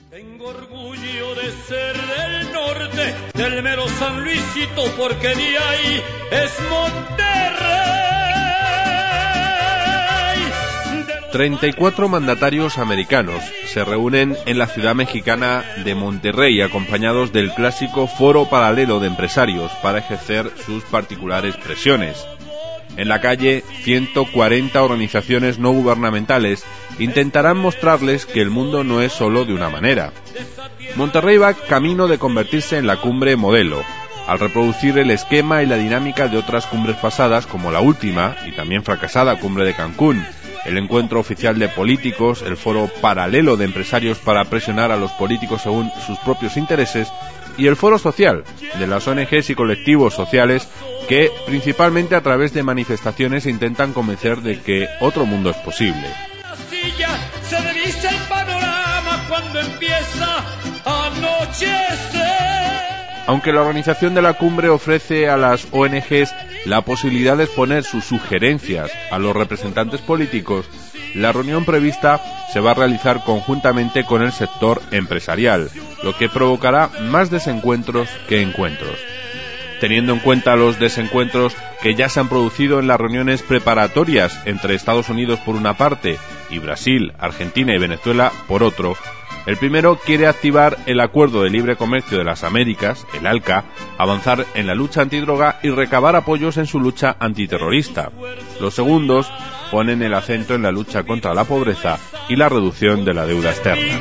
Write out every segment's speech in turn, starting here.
Tengo orgullo de ser del norte, del mero San Luisito, porque de ahí es Monterrey. 34 mandatarios americanos se reúnen en la ciudad mexicana de Monterrey, acompañados del clásico Foro Paralelo de Empresarios, para ejercer sus particulares presiones. En la calle, 140 organizaciones no gubernamentales intentarán mostrarles que el mundo no es solo de una manera. Monterrey va camino de convertirse en la cumbre modelo, al reproducir el esquema y la dinámica de otras cumbres pasadas, como la última y también fracasada cumbre de Cancún, el encuentro oficial de políticos, el foro paralelo de empresarios para presionar a los políticos según sus propios intereses, y el foro social de las ONGs y colectivos sociales que, principalmente a través de manifestaciones, intentan convencer de que otro mundo es posible. Se revisa el panorama cuando empieza a anochecer. Aunque la organización de la cumbre ofrece a las ONGs la posibilidad de exponer sus sugerencias a los representantes políticos, la reunión prevista se va a realizar conjuntamente con el sector empresarial, lo que provocará más desencuentros que encuentros. Teniendo en cuenta los desencuentros que ya se han producido en las reuniones preparatorias entre Estados Unidos por una parte y Brasil, Argentina y Venezuela por otro, el primero quiere activar el Acuerdo de Libre Comercio de las Américas, el ALCA, avanzar en la lucha antidroga y recabar apoyos en su lucha antiterrorista. Los segundos ponen el acento en la lucha contra la pobreza y la reducción de la deuda externa.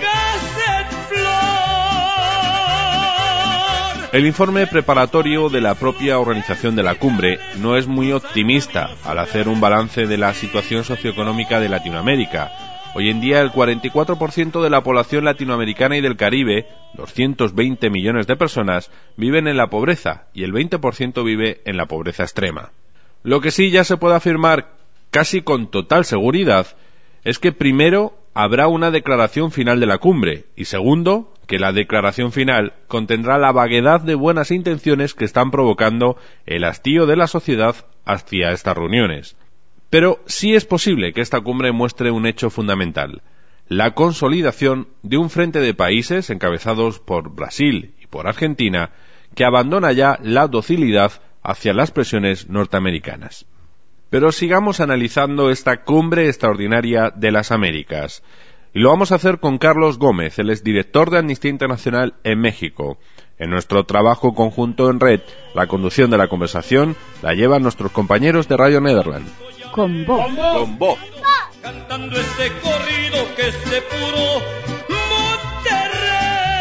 El informe preparatorio de la propia organización de la cumbre no es muy optimista al hacer un balance de la situación socioeconómica de Latinoamérica. Hoy en día el 44% de la población latinoamericana y del Caribe, 220 millones de personas, viven en la pobreza y el 20% vive en la pobreza extrema. Lo que sí ya se puede afirmar casi con total seguridad es que primero habrá una declaración final de la cumbre y segundo, que la declaración final contendrá la vaguedad de buenas intenciones que están provocando el hastío de la sociedad hacia estas reuniones. Pero sí es posible que esta cumbre muestre un hecho fundamental, la consolidación de un frente de países encabezados por Brasil y por Argentina que abandona ya la docilidad hacia las presiones norteamericanas. Pero sigamos analizando esta cumbre extraordinaria de las Américas. Y lo vamos a hacer con Carlos Gómez, él es director de Amnistía Internacional en México. En nuestro trabajo conjunto en red, la conducción de la conversación la llevan nuestros compañeros de Radio Nederland. Con voz. Con voz. Cantando este corrido que es de puro Monterrey.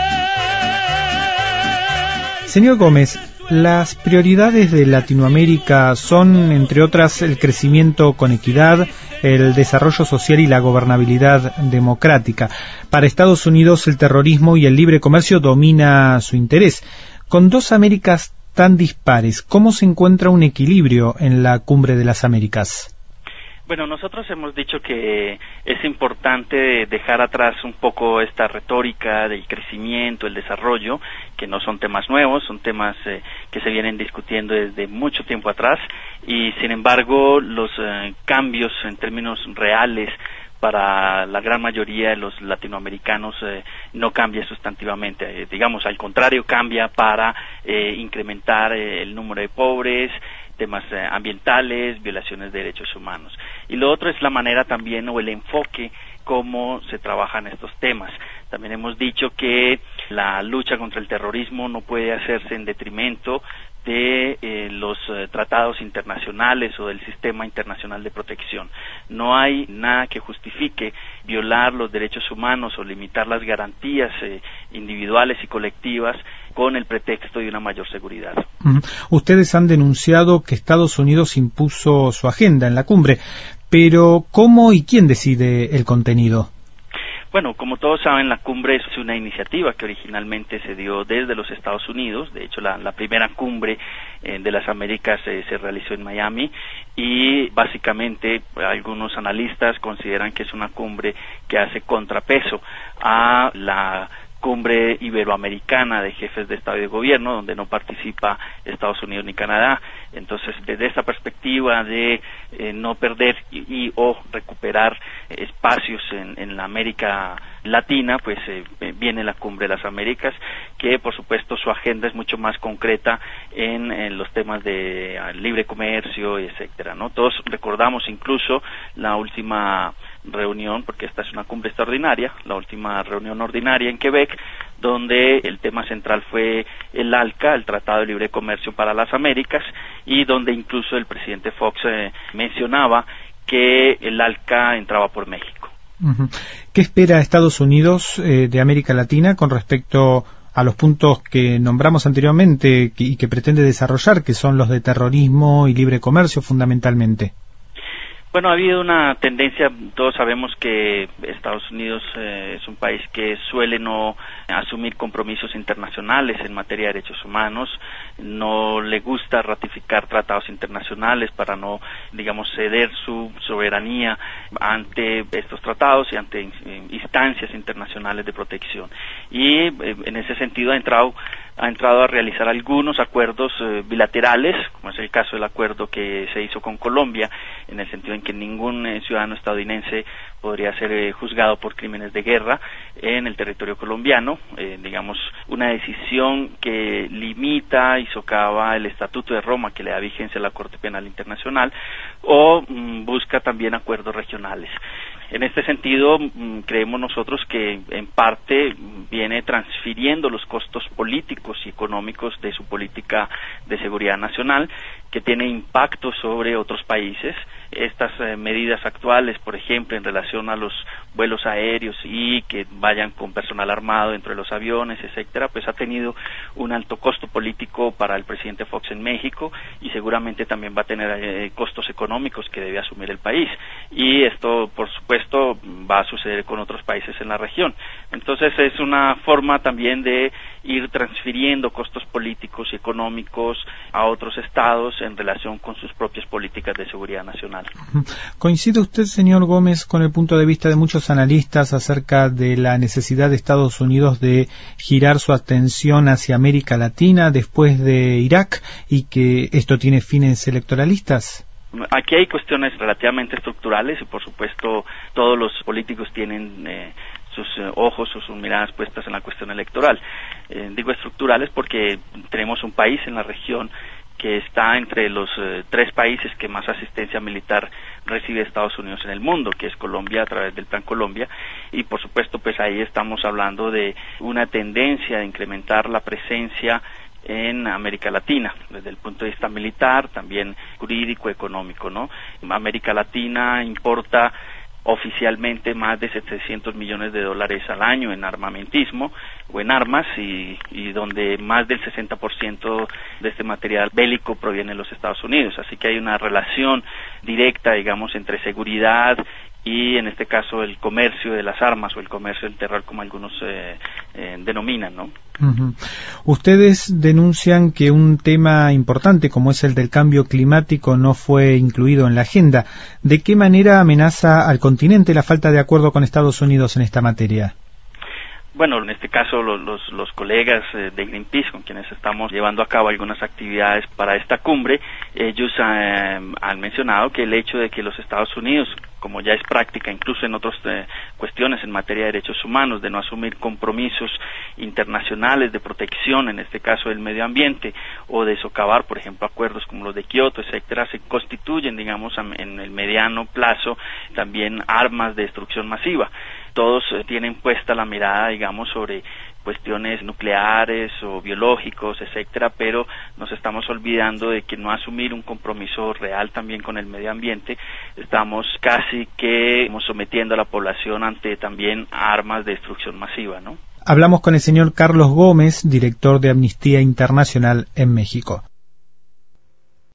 Señor Gómez, las prioridades de Latinoamérica son, entre otras, el crecimiento con equidad, el desarrollo social y la gobernabilidad democrática. Para Estados Unidos, el terrorismo y el libre comercio domina su interés. Con dos Américas tan dispares, ¿cómo se encuentra un equilibrio en la Cumbre de las Américas? Bueno, nosotros hemos dicho que es importante dejar atrás un poco esta retórica del crecimiento, el desarrollo, que no son temas nuevos, son temas que se vienen discutiendo desde mucho tiempo atrás, y sin embargo los cambios en términos reales para la gran mayoría de los latinoamericanos no cambia sustantivamente, digamos al contrario, cambia para incrementar el número de pobres, temas ambientales, violaciones de derechos humanos. Y lo otro es la manera también o el enfoque cómo se trabajan estos temas. También hemos dicho que la lucha contra el terrorismo no puede hacerse en detrimento de los tratados internacionales o del sistema internacional de protección. No hay nada que justifique violar los derechos humanos o limitar las garantías individuales y colectivas con el pretexto de una mayor seguridad. Ustedes han denunciado que Estados Unidos impuso su agenda en la cumbre, pero ¿cómo y quién decide el contenido? Bueno, como todos saben, la cumbre es una iniciativa que originalmente se dio desde los Estados Unidos. De hecho, la primera cumbre de las Américas se realizó en Miami y básicamente algunos analistas consideran que es una cumbre que hace contrapeso a la cumbre iberoamericana de jefes de Estado y de Gobierno, donde no participa Estados Unidos ni Canadá. Entonces, desde esta perspectiva de no perder o recuperar espacios en la América Latina, pues viene la Cumbre de las Américas, que por supuesto su agenda es mucho más concreta en los temas de libre comercio, etcétera, ¿no? Todos recordamos incluso la última reunión, porque esta es una cumbre extraordinaria, la última reunión ordinaria en Quebec, donde el tema central fue el ALCA, el Tratado de Libre Comercio para las Américas, y donde incluso el presidente Fox mencionaba que el ALCA entraba por México. ¿Qué espera Estados Unidos de América Latina con respecto a los puntos que nombramos anteriormente y que pretende desarrollar, que son los de terrorismo y libre comercio fundamentalmente? Bueno, ha habido una tendencia, todos sabemos que Estados Unidos es un país que suele no asumir compromisos internacionales en materia de derechos humanos, no le gusta ratificar tratados internacionales para no, digamos, ceder su soberanía ante estos tratados y ante instancias internacionales de protección. Y en ese sentido ha entrado a realizar algunos acuerdos bilaterales, como es el caso del acuerdo que se hizo con Colombia, en el sentido en que ningún ciudadano estadounidense podría ser juzgado por crímenes de guerra en el territorio colombiano, digamos, una decisión que limita y socava el Estatuto de Roma, que le da vigencia a la Corte Penal Internacional, o busca también acuerdos regionales. En este sentido, creemos nosotros que en parte viene transfiriendo los costos políticos y económicos de su política de seguridad nacional, que tiene impacto sobre otros países. Estas medidas actuales, por ejemplo, en relación a los vuelos aéreos y que vayan con personal armado dentro de los aviones, etcétera, pues ha tenido un alto costo político para el presidente Fox en México, y seguramente también va a tener costos económicos que debe asumir el país. Y esto, por supuesto, va a suceder con otros países en la región. Entonces, es una forma también de ir transfiriendo costos políticos y económicos a otros estados en relación con sus propias políticas de seguridad nacional. ¿Coincide usted, señor Gómez, con el punto de vista de muchos analistas acerca de la necesidad de Estados Unidos de girar su atención hacia América Latina después de Irak y que esto tiene fines electoralistas? Aquí hay cuestiones relativamente estructurales y, por supuesto, todos los políticos tienen sus ojos o sus miradas puestas en la cuestión electoral. Digo estructurales porque tenemos un país en la región que está entre los 3 países que más asistencia militar recibe Estados Unidos en el mundo, que es Colombia a través del Plan Colombia, y por supuesto pues ahí estamos hablando de una tendencia de incrementar la presencia en América Latina, desde el punto de vista militar, también jurídico, económico, ¿no? América Latina importa oficialmente más de $700 millones al año en armamentismo o en armas, y donde más del 60% de este material bélico proviene de los Estados Unidos. Así que hay una relación directa, digamos, entre seguridad y, en este caso, el comercio de las armas o el comercio del terror, como algunos denominan, ¿no? Ustedes denuncian que un tema importante como es el del cambio climático no fue incluido en la agenda. ¿De qué manera amenaza al continente la falta de acuerdo con Estados Unidos en esta materia? Bueno, en este caso los colegas de Greenpeace, con quienes estamos llevando a cabo algunas actividades para esta cumbre, ellos han mencionado que el hecho de que los Estados Unidos, como ya es práctica incluso en otras cuestiones en materia de derechos humanos, de no asumir compromisos internacionales de protección, en este caso del medio ambiente, o de socavar, por ejemplo, acuerdos como los de Kioto, etcétera, se constituyen, digamos, en el mediano plazo también armas de destrucción masiva. Todos tienen puesta la mirada, digamos, sobre cuestiones nucleares o biológicos, etcétera, pero nos estamos olvidando de que no asumir un compromiso real también con el medio ambiente, estamos casi que sometiendo a la población ante también armas de destrucción masiva, ¿no? Hablamos con el señor Carlos Gómez, director de Amnistía Internacional en México.